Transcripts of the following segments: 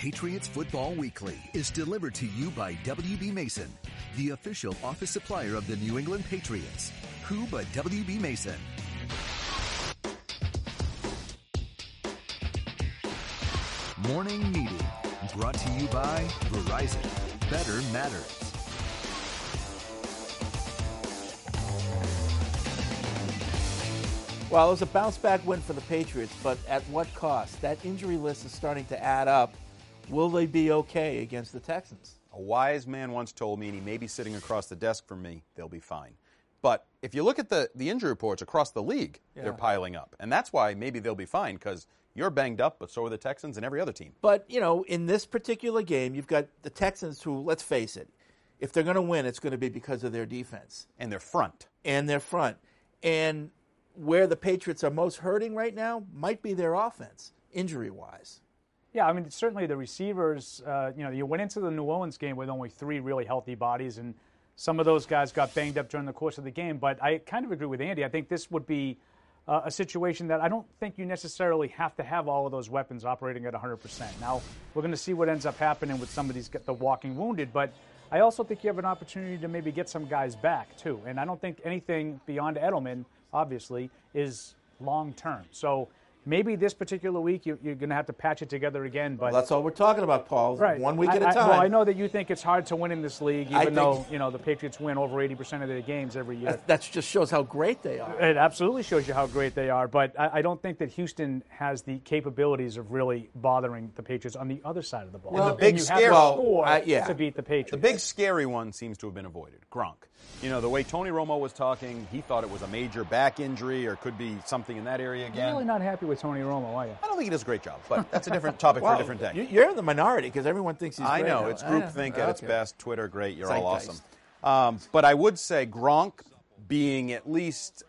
Patriots Football Weekly is delivered to you by WB Mason, the official office supplier of the New England Patriots. Who but WB Mason? Morning Meeting, brought to you by Verizon. Better matters. Well, it was a bounce-back win for the Patriots, but at what cost? That injury list is starting to add up. Will they be okay against the Texans? A wise man once told me, and he may be sitting across the desk from me, they'll be fine. But if you look at the injury reports across the league, they're piling up. And that's why maybe they'll be fine, because you're banged up, but so are the Texans and every other team. But, you know, in this particular game, you've got the Texans who, let's face it, if they're going to win, it's going to be because of their defense. And their front. And where the Patriots are most hurting right now might be their offense, injury-wise. Yeah, I mean, certainly the receivers, you went into the New Orleans game with only 3 really healthy bodies, and some of those guys got banged up during the course of the game. But I kind of agree with Andy. I think this would be a situation that I don't think you necessarily have to have all of those weapons operating at 100%. Now, we're going to see what ends up happening with some of these, the walking wounded, but I also think you have an opportunity to maybe get some guys back, too. And I don't think anything beyond Edelman, obviously, is long-term. So maybe this particular week you're going to have to patch it together again. But well, that's all we're talking about, Paul. Right. 1 week at a time. Well, I know that you think it's hard to win in this league, even though the Patriots win over 80% of their games every year. That just shows how great they are. It absolutely shows you how great they are. But I don't think that Houston has the capabilities of really bothering the Patriots on the other side of the ball. Well, the big scary to beat the Patriots. The big scary one seems to have been avoided. Gronk. You know, the way Tony Romo was talking, he thought it was a major back injury or could be something in that area again. You're really not happy with Tony Romo, are you? I don't think he does a great job, but that's a different topic for a different day. You're in the minority because everyone thinks he's great. I know. Now. It's groupthink at its best. Twitter, great. You're Zeitgeist. all awesome. But I would say Gronk being at least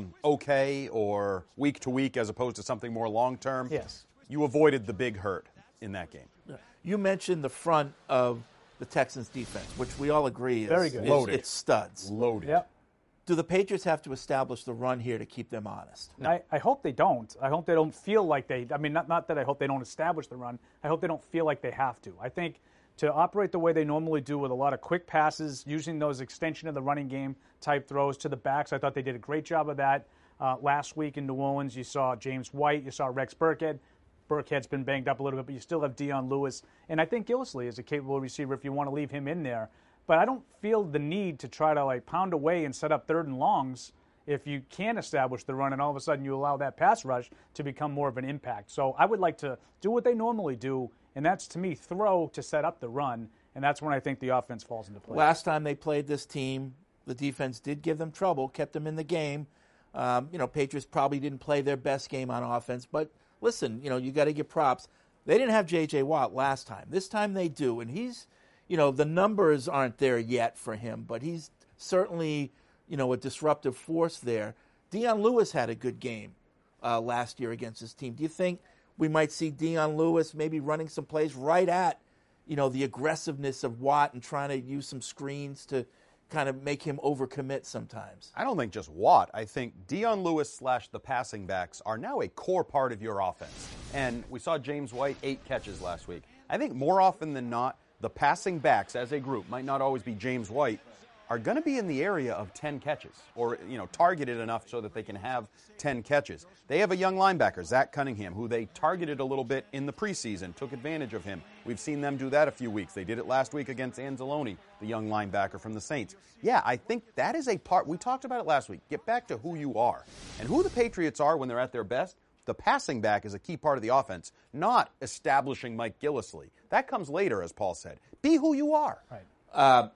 okay or week to week as opposed to something more long-term, yes, you avoided the big hurt in that game. You mentioned the front of the Texans' defense, which we all agree is very good. Loaded. It's studs. Loaded. Yep. Do the Patriots have to establish the run here to keep them honest? No. I hope they don't. I hope they don't feel like they – I mean, not that I hope they don't establish the run. I hope they don't feel like they have to. I think to operate the way they normally do with a lot of quick passes, using those extension of the running game type throws to the backs, I thought they did a great job of that. Last week in New Orleans, you saw James White, you saw Rex Burkhead. Burkhead's been banged up a little bit, but you still have Dion Lewis. And I think Gillislee is a capable receiver if you want to leave him in there. But I don't feel the need to try to pound away and set up 3rd and longs if you can establish the run and all of a sudden you allow that pass rush to become more of an impact. So I would like to do what they normally do, and that's, to me, throw to set up the run, and that's when I think the offense falls into place. Last time they played this team, the defense did give them trouble, kept them in the game. Patriots probably didn't play their best game on offense, but listen, you got to give props. They didn't have J.J. Watt last time. This time they do, and he's, the numbers aren't there yet for him, but he's certainly, a disruptive force there. Dion Lewis had a good game last year against his team. Do you think we might see Dion Lewis maybe running some plays right at, the aggressiveness of Watt and trying to use some screens to kind of make him overcommit sometimes? I don't think just Watt. I think Dion Lewis / the passing backs are now a core part of your offense. And we saw James White 8 catches last week. I think more often than not, the passing backs as a group, might not always be James White, are going to be in the area of 10 catches or, targeted enough so that they can have 10 catches. They have a young linebacker, Zach Cunningham, who they targeted a little bit in the preseason, took advantage of him. We've seen them do that a few weeks. They did it last week against Anzalone, the young linebacker from the Saints. Yeah, I think that is a part. We talked about it last week. Get back to who you are. And who the Patriots are when they're at their best, the passing back is a key part of the offense, not establishing Mike Gillislee. That comes later, as Paul said. Be who you are. Right.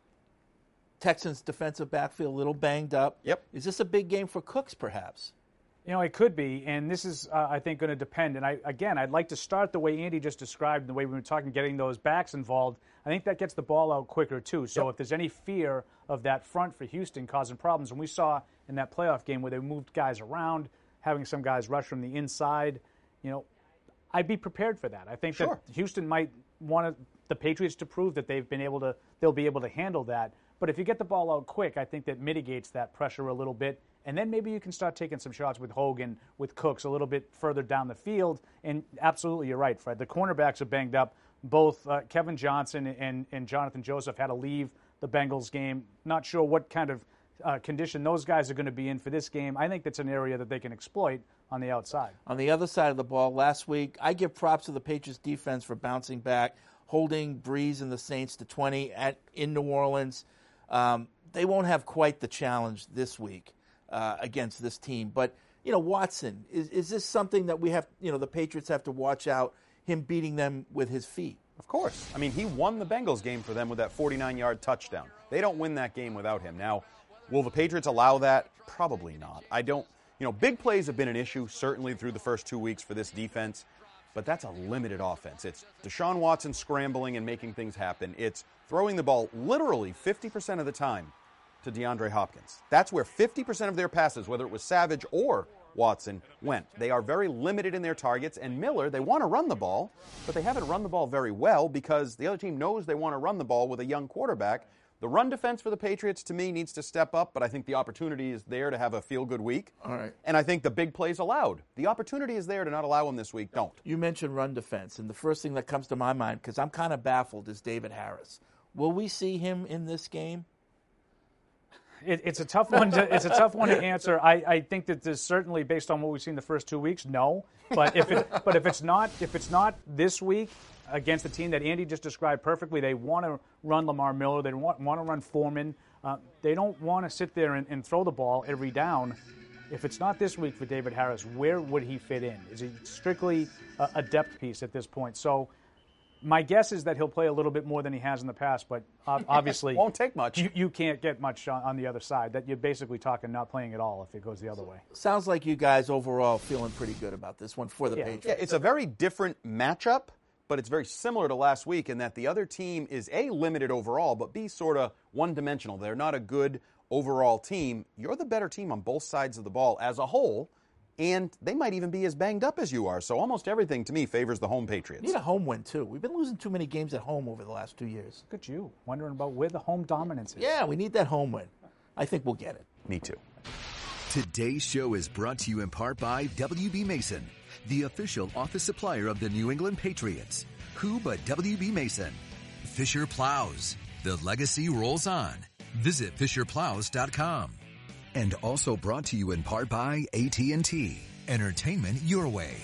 Texans defensive backfield a little banged up. Yep. Is this a big game for Cooks, perhaps? It could be, and this is, I think, going to depend. And I'd like to start the way Andy just described, the way we were talking, getting those backs involved. I think that gets the ball out quicker, too. So if there's any fear of that front for Houston causing problems, and we saw in that playoff game where they moved guys around, having some guys rush from the inside, I'd be prepared for that. I think that Houston might want the Patriots to prove that they'll be able to handle that. But if you get the ball out quick, I think that mitigates that pressure a little bit. And then maybe you can start taking some shots with Hogan, with Cooks a little bit further down the field. And absolutely, you're right, Fred. The cornerbacks are banged up. both Kevin Johnson and Jonathan Joseph had to leave the Bengals game. Not sure what kind of condition those guys are going to be in for this game. I think that's an area that they can exploit on the outside. On the other side of the ball, last week, I give props to the Patriots defense for bouncing back, holding Breeze and the Saints to 20 in New Orleans. They won't have quite the challenge this week against this team. But, Watson, is this something that we have, the Patriots have to watch out, him beating them with his feet? Of course. I mean, he won the Bengals game for them with that 49-yard touchdown. They don't win that game without him. Now, will the Patriots allow that? Probably not. Big plays have been an issue, certainly through the first 2 weeks for this defense, but that's a limited offense. It's Deshaun Watson scrambling and making things happen. It's throwing the ball literally 50% of the time to DeAndre Hopkins. That's where 50% of their passes, whether it was Savage or Watson, went. They are very limited in their targets, and Miller, they want to run the ball, but they haven't run the ball very well because the other team knows they want to run the ball with a young quarterback. The run defense for the Patriots, to me, needs to step up, but I think the opportunity is there to have a feel-good week. All right. And I think the big plays allowed. The opportunity is there to not allow them this week. Don't. You mentioned run defense, and the first thing that comes to my mind, because I'm kind of baffled, is David Harris. Will we see him in this game? It's a tough one. It's a tough one to answer. I think that there's certainly, based on what we've seen the first 2 weeks, no. But if it's not this week against the team that Andy just described perfectly, they want to run Lamar Miller. They want to run Foreman. They don't want to sit there and throw the ball every down. If it's not this week for David Harris, where would he fit in? Is he strictly a depth piece at this point? So my guess is that he'll play a little bit more than he has in the past, but obviously won't take much. You can't get much on the other side. That you're basically talking not playing at all if it goes the other way. Sounds like you guys overall feeling pretty good about this one for the Patriots. Yeah, it's a very different matchup, but it's very similar to last week in that the other team is A, limited overall, but B, sort of one-dimensional. They're not a good overall team. You're the better team on both sides of the ball as a whole, and they might even be as banged up as you are. So almost everything, to me, favors the home Patriots. Need a home win, too. We've been losing too many games at home over the last 2 years. Look at you, wondering about where the home dominance is. Yeah, we need that home win. I think we'll get it. Me too. Today's show is brought to you in part by WB Mason, the official office supplier of the New England Patriots. Who but WB Mason? Fisher Plows. The legacy rolls on. Visit FisherPlows.com. And also brought to you in part by AT&T. Entertainment your way.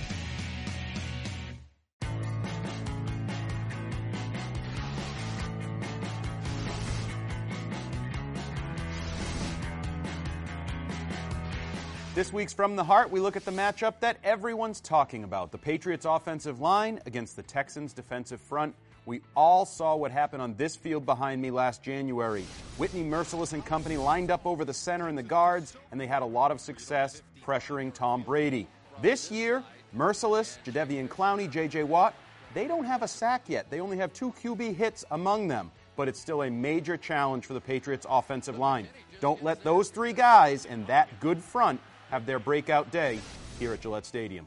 This week's From the Heart, we look at the matchup that everyone's talking about. The Patriots' offensive line against the Texans' defensive front. We all saw what happened on this field behind me last January. Whitney Mercilus and company lined up over the center and the guards, and they had a lot of success pressuring Tom Brady. This year, Mercilus, Jadeveon Clowney, J.J. Watt, they don't have a sack yet. They only have 2 QB hits among them, but it's still a major challenge for the Patriots' offensive line. Don't let those 3 guys and that good front have their breakout day here at Gillette Stadium.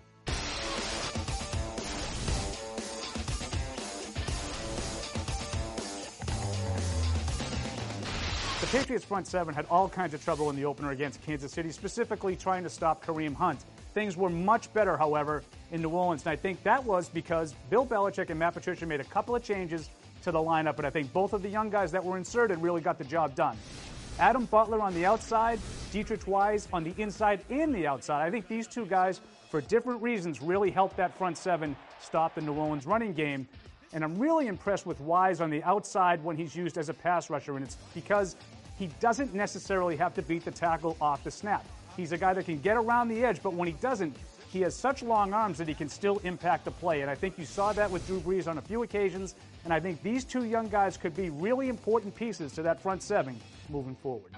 The Patriots front 7 had all kinds of trouble in the opener against Kansas City, specifically trying to stop Kareem Hunt. Things were much better, however, in New Orleans, and I think that was because Bill Belichick and Matt Patricia made a couple of changes to the lineup, and I think both of the young guys that were inserted really got the job done. Adam Butler on the outside, Dietrich Wise on the inside and the outside. I think these 2 guys, for different reasons, really helped that front 7 stop the New Orleans running game. And I'm really impressed with Wise on the outside when he's used as a pass rusher, and it's because he doesn't necessarily have to beat the tackle off the snap. He's a guy that can get around the edge, but when he doesn't, he has such long arms that he can still impact the play. And I think you saw that with Drew Brees on a few occasions, and I think these 2 young guys could be really important pieces to that front 7 moving forward.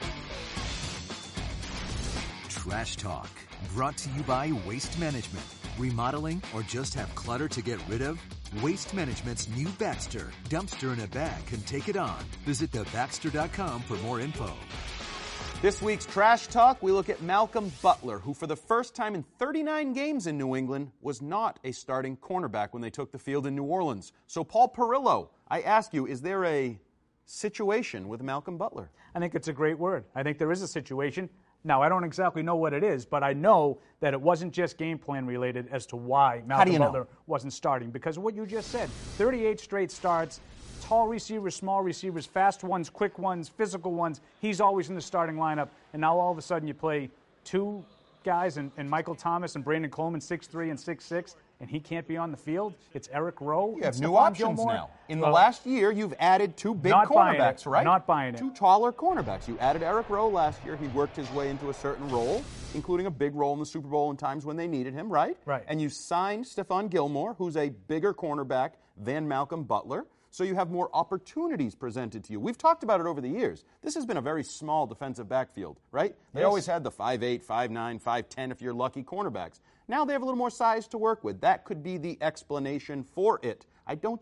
Trash Talk, brought to you by Waste Management. Remodeling or just have clutter to get rid of? Waste Management's new Baxter. Dumpster in a bag can take it on. Visit thebaxter.com for more info. This week's Trash Talk, we look at Malcolm Butler, who for the first time in 39 games in New England was not a starting cornerback when they took the field in New Orleans. So Paul Perillo, I ask you, is there a situation with Malcolm Butler? I think it's a great word. I think there is a situation. Now, I don't exactly know what it is, but I know that it wasn't just game plan related as to why How do Malcolm you know? Butler wasn't starting. Because of what you just said, 38 straight starts, tall receivers, small receivers, fast ones, quick ones, physical ones. He's always in the starting lineup. And now all of a sudden you play two guys and Michael Thomas and Brandon Coleman, 6'3" and 6'6", and he can't be on the field. It's Eric Rowe. You have and new Stephon options Gilmore. now. In the last year, you've added two big Not buying cornerbacks, it. right? Not buying it. Two taller cornerbacks. You added Eric Rowe last year. He worked his way into a certain role, including a big role in the Super Bowl in times when they needed him, right? Right. And you signed Stephon Gilmore, who's a bigger cornerback than Malcolm Butler. So you have more opportunities presented to you. We've talked about it over the years. This has been a very small defensive backfield, right? They always had the 5'8", 5'9", 5'10", if you're lucky, cornerbacks. Now they have a little more size to work with. That could be the explanation for it. I don't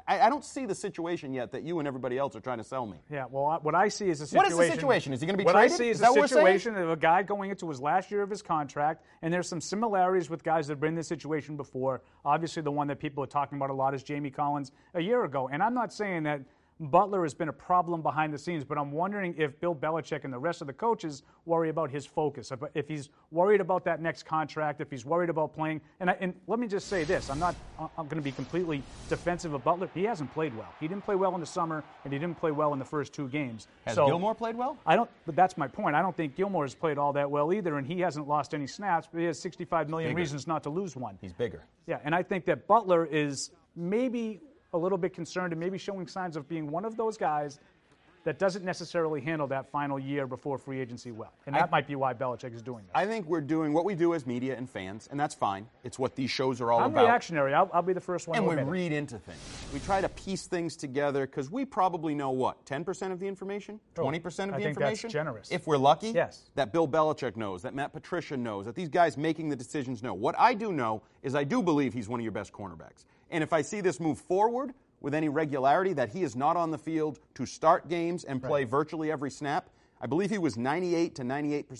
see the situation yet that you and everybody else are trying to sell me. Yeah, well, what I see is a situation. What is the situation? Is he going to be what traded? I see is that a what we're saying? situation of a guy going into his last year of his contract, and there's some similarities with guys that have been in this situation before. Obviously, the one that people are talking about a lot is Jamie Collins a year ago. And I'm not saying that Butler has been a problem behind the scenes, but I'm wondering if Bill Belichick and the rest of the coaches worry about his focus, if he's worried about that next contract, if he's worried about playing. And let me just say this: I'm going to be completely defensive of Butler. He hasn't played well. He didn't play well in the summer, and he didn't play well in the first two games. Has Gilmore played well? But that's my point. I don't think Gilmore has played all that well either, and he hasn't lost any snaps. But he has 65 million reasons not to lose one. He's bigger. Yeah, and I think that Butler is maybe a little bit concerned and maybe showing signs of being one of those guys that doesn't necessarily handle that final year before free agency well. And that might be why Belichick is doing this. I think we're doing what we do as media and fans, and that's fine. It's what these shows are all I'm about. reactionary. I'll be the first one And to we admit it. read into things. We try to piece things together because we probably know what? 10% of the information? 20% of the I think information? that's generous. If we're lucky? Yes. That Bill Belichick knows, that Matt Patricia knows, that these guys making the decisions know. What I do know is I do believe he's one of your best cornerbacks. And if I see this move forward with any regularity, that he is not on the field to start games and play virtually every snap, I believe he was 97 to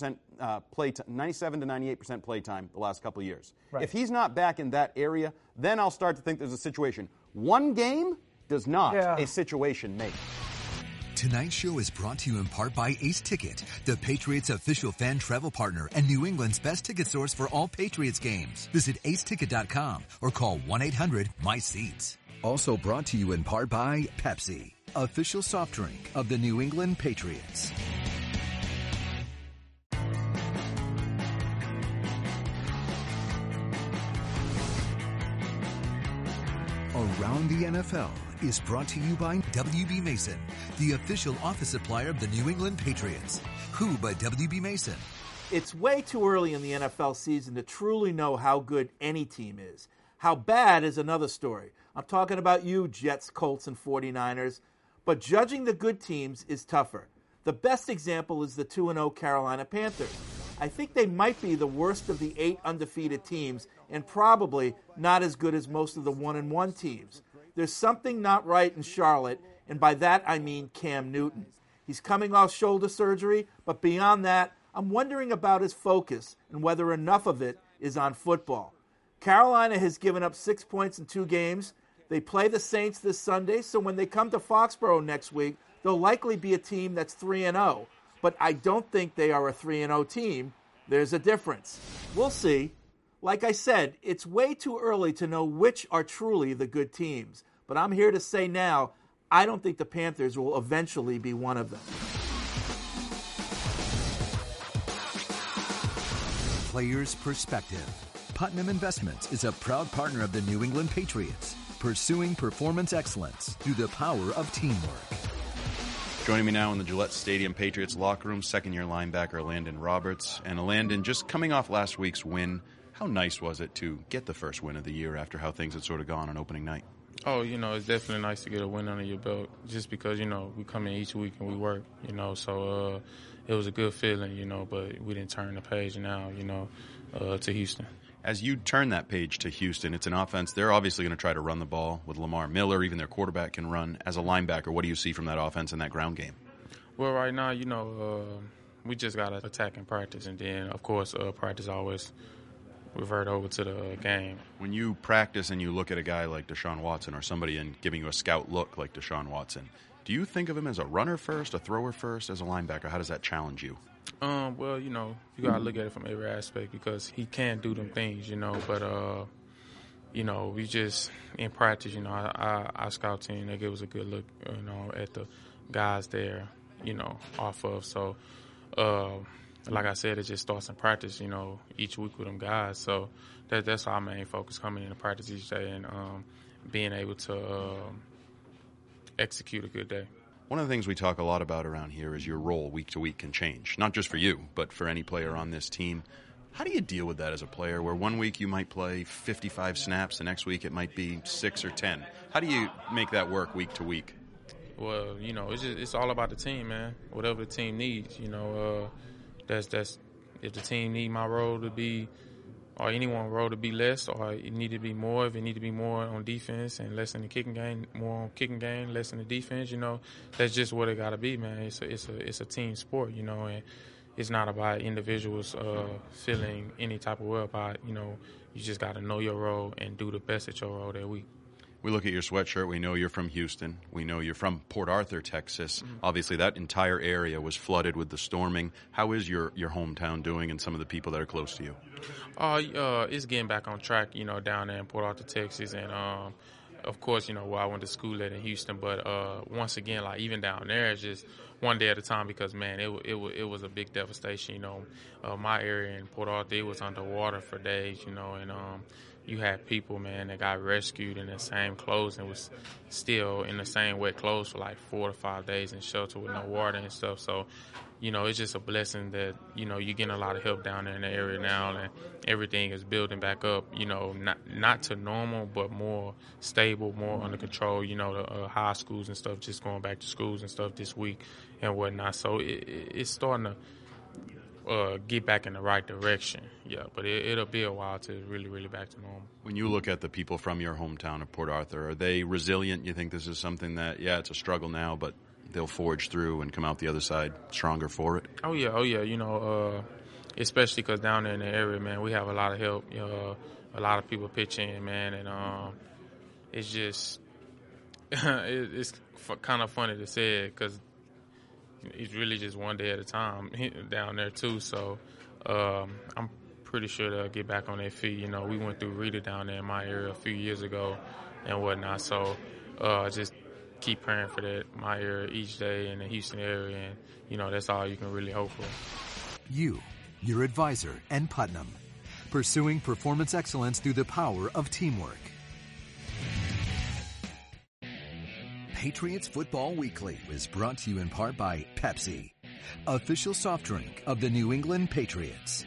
98% play time the last couple of years. Right. If he's not back in that area, then I'll start to think there's a situation. One game does not a situation make. Tonight's show is brought to you in part by Ace Ticket, the Patriots official fan travel partner and New England's best ticket source for all Patriots games. Visit aceticket.com or call 1-800-MY-SEATS. Also brought to you in part by Pepsi, official soft drink of the New England Patriots. Around the NFL is brought to you by WB Mason, the official office supplier of the New England Patriots. Who but WB Mason? It's way too early in the NFL season to truly know how good any team is. How bad is another story. I'm talking about you, Jets, Colts, and 49ers. But judging the good teams is tougher. The best example is the 2-0 Carolina Panthers. I think they might be the worst of the 8 undefeated teams and probably not as good as most of the 1-1 teams. There's something not right in Charlotte, and by that I mean Cam Newton. He's coming off shoulder surgery, but beyond that, I'm wondering about his focus and whether enough of it is on football. Carolina has given up 6 points in 2 games. They play the Saints this Sunday, so when they come to Foxborough next week, they'll likely be a team that's 3-0. But I don't think they are a 3-0 team. There's a difference. We'll see. Like I said, it's way too early to know which are truly the good teams. But I'm here to say now, I don't think the Panthers will eventually be one of them. Player's perspective. Putnam Investments is a proud partner of the New England Patriots, pursuing performance excellence through the power of teamwork. Joining me now in the Gillette Stadium Patriots locker room, second-year linebacker Landon Roberts. And Landon, just coming off last week's win, how nice was it to get the first win of the year after how things had sort of gone on opening night? Oh, it's definitely nice to get a win under your belt just because, we come in each week and we work, so it was a good feeling, but we didn't turn the page now, to Houston. As you turn that page to Houston, it's an offense. They're obviously going to try to run the ball with Lamar Miller. Even their quarterback can run. As a linebacker, what do you see from that offense in that ground game? Well, right now, we just got to attack in practice. And then, of course, practice always revert over to the game. When you practice and you look at a guy like Deshaun Watson or somebody and giving you a scout look like Deshaun Watson, do you think of him as a runner first, a thrower first, as a linebacker? How does that challenge you? Well, you know, you got to look at it from every aspect because he can do them things, you know. But, you know, we just, in practice, you know, our scout team, they give us a good look, you know, at the guys there, you know, off of. So, like I said, it just starts in practice, you know, each week with them guys. So that's our main focus, coming into practice each day and being able to execute a good day. One of the things we talk a lot about around here is your role week to week can change, not just for you, but for any player on this team. How do you deal with that as a player where one week you might play 55 snaps, the next week it might be 6 or 10? How do you make that work week to week? Well, you know, it's all about the team, man. Whatever the team needs, you know, that's if the team need my role to be, or anyone's role to be less, or it need to be more. If it need to be more on defense and less in the kicking game, more on kicking game, less in the defense, you know, that's just what it got to be, man. It's a team sport, you know, and it's not about individuals feeling any type of way about, you know, you just got to know your role and do the best at your role that week. We look at your sweatshirt. We know you're from Houston. We know you're from Port Arthur, Texas. Mm-hmm. Obviously, that entire area was flooded with the storming. How is your hometown doing and some of the people that are close to you? It's getting back on track, you know, down there in Port Arthur, Texas. And, of course, you know, where I went to school at in Houston. But once again, like, even down there, it's just one day at a time because, man, it was a big devastation, you know. My area in Port Arthur, it was underwater for days, you know, and you had people, man, that got rescued in the same clothes and was still in the same wet clothes for like 4 to 5 days in shelter with no water and stuff. So, you know, it's just a blessing that, you know, you're getting a lot of help down there in the area now and everything is building back up, you know, not to normal, but more stable, more under control. You know, the high schools and stuff just going back to schools and stuff this week and whatnot. So it's starting to get back in the right direction, yeah, but it'll be a while to really back to normal. When you look at the people from your hometown of Port Arthur, are they resilient? You think this is something that, yeah, it's a struggle now, but they'll forge through and come out the other side stronger for it? Oh yeah, you know, especially because down there in the area, man, we have a lot of help, a lot of people pitch in, man, and it's just, it's kind of funny to say it because it's really just one day at a time down there too. So I'm pretty sure they'll get back on their feet. You know, we went through Rita down there in my area a few years ago and whatnot. So just keep praying for that, my area each day in the Houston area. And, you know, that's all you can really hope for. You, your advisor, and Putnam. Pursuing performance excellence through the power of teamwork. Patriots Football Weekly is brought to you in part by Pepsi, official soft drink of the New England Patriots.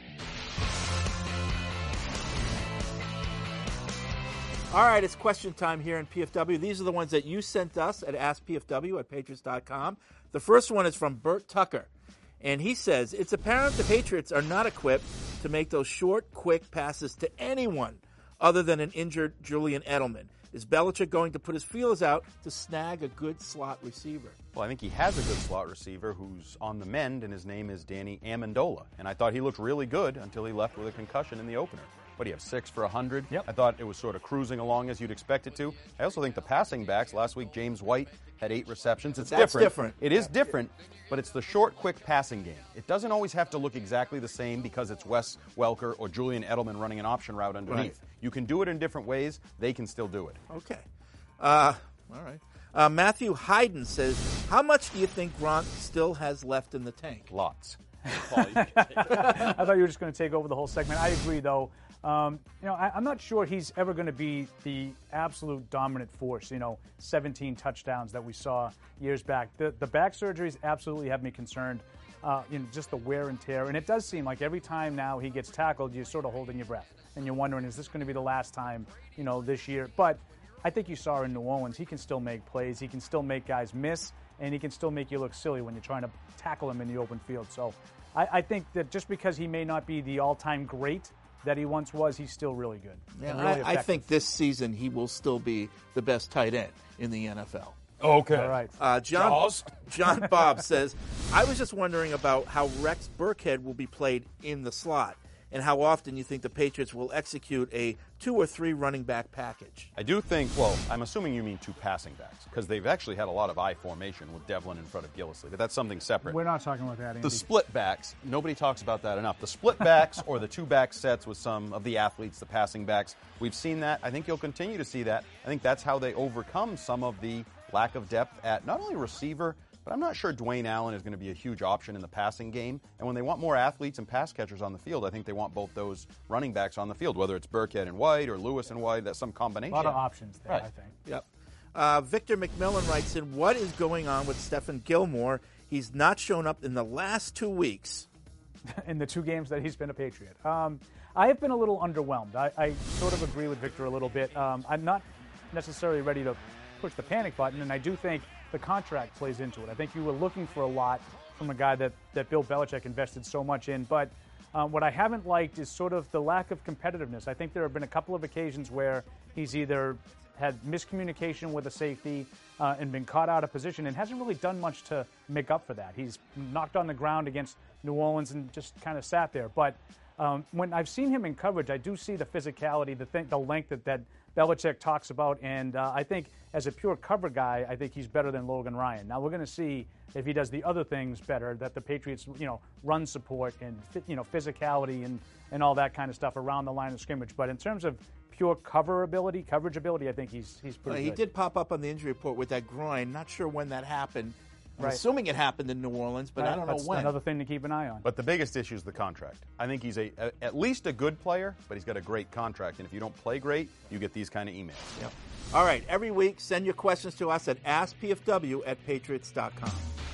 All right, it's question time here in PFW. These are the ones that you sent us at AskPFW@Patriots.com. The first one is from Bert Tucker, and he says, it's apparent the Patriots are not equipped to make those short, quick passes to anyone other than an injured Julian Edelman. Is Belichick going to put his feelers out to snag a good slot receiver? Well, I think he has a good slot receiver who's on the mend, and his name is Danny Amendola. And I thought he looked really good until he left with a concussion in the opener. What do you have, 6 for 100? Yep. I thought it was sort of cruising along as you'd expect it to. I also think the passing backs, last week James White had 8 receptions. That's different. It is different, but it's the short, quick passing game. It doesn't always have to look exactly the same because it's Wes Welker or Julian Edelman running an option route underneath. Right. You can do it in different ways. They can still do it. Okay. All right. Matthew Hayden says, how much do you think Gronk still has left in the tank? Lots. I thought you were just going to take over the whole segment. I agree, though. You know, I'm not sure he's ever going to be the absolute dominant force, 17 touchdowns that we saw years back. The back surgeries absolutely have me concerned, just the wear and tear. And it does seem like every time now he gets tackled, you're sort of holding your breath. And you're wondering, is this going to be the last time, this year? But I think you saw in New Orleans, he can still make plays. He can still make guys miss. And he can still make you look silly when you're trying to tackle him in the open field. So I think that just because he may not be the all-time great that he once was, he's still really good. Yeah, really I think this season he will still be the best tight end in the NFL. Okay. All right. John Bob says, I was just wondering about how Rex Burkhead will be played in the slot. and how often you think the Patriots will execute a 2 or 3 running back package. I do think, well, I'm assuming you mean 2 passing backs, because they've actually had a lot of I formation with Devlin in front of Gillislee, but that's something separate. We're not talking about that, Andy. The split backs, nobody talks about that enough. The split backs or the 2-back sets with some of the athletes, the passing backs, we've seen that. I think you'll continue to see that. I think that's how they overcome some of the lack of depth at not only receiver, but I'm not sure Dwayne Allen is going to be a huge option in the passing game. And when they want more athletes and pass catchers on the field, I think they want both those running backs on the field, whether it's Burkhead and White or Lewis and White. That's some combination. A lot of options there, right. I think. Yep. Victor McMillan writes in, what is going on with Stephon Gilmore? He's not shown up in the last 2 weeks. In the 2 games that he's been a Patriot. I have been a little underwhelmed. I sort of agree with Victor a little bit. I'm not necessarily ready to push the panic button, and I do think the contract plays into it. I think you were looking for a lot from a guy that Bill Belichick invested so much in, but what I haven't liked is sort of the lack of competitiveness. I think there have been a couple of occasions where he's either had miscommunication with a safety and been caught out of position and hasn't really done much to make up for that. He's knocked on the ground against New Orleans and just kind of sat there. But when I've seen him in coverage, I do see the physicality, the length that Belichick talks about, and I think as a pure cover guy, I think he's better than Logan Ryan. Now we're going to see if he does the other things better that the Patriots, run support and physicality and all that kind of stuff around the line of scrimmage. But in terms of pure coverage ability, I think he's pretty He good. did pop up on the injury report with that groin. Not sure when that happened. I'm Right. assuming it happened in New Orleans, but I don't know That's when. another thing to keep an eye on. But the biggest issue is the contract. I think he's at least a good player, but he's got a great contract. And if you don't play great, you get these kind of emails. Yep. All right, every week, send your questions to us at AskPFW@Patriots.com.